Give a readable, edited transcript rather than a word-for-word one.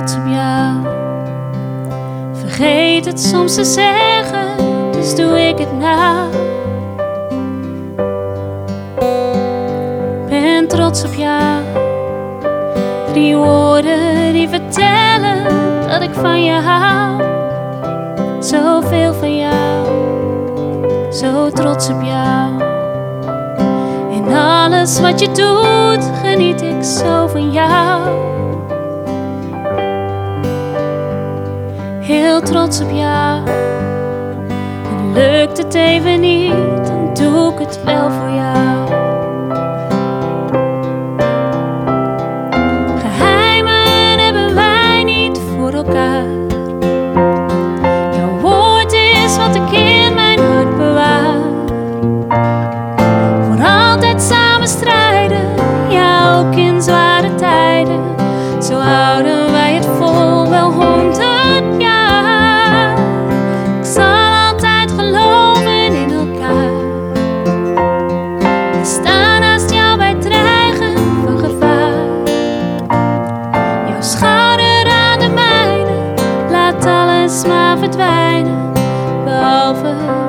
trots op jou. Vergeet het soms te zeggen, dus doe ik het nou. Ben trots op jou. 3 woorden die vertellen dat ik van je hou. Zoveel van jou, zo trots op jou. In alles wat je doet, geniet ik zo van jou. Heel trots op jou. En lukt het even niet, dan doe ik het wel voor jou. Geheimen hebben wij niet voor elkaar. Jouw woord is wat ik in mijn hart bewaar. Voor altijd samen strijden, ja ook in zware tijden. Zo houden wij het vol, wel 100 jaar. Ik zal altijd geloven in elkaar. We staan naast jou bij het dreigen van gevaar. Jouw schouder aan de mijne, laat alles maar verdwijnen, behalve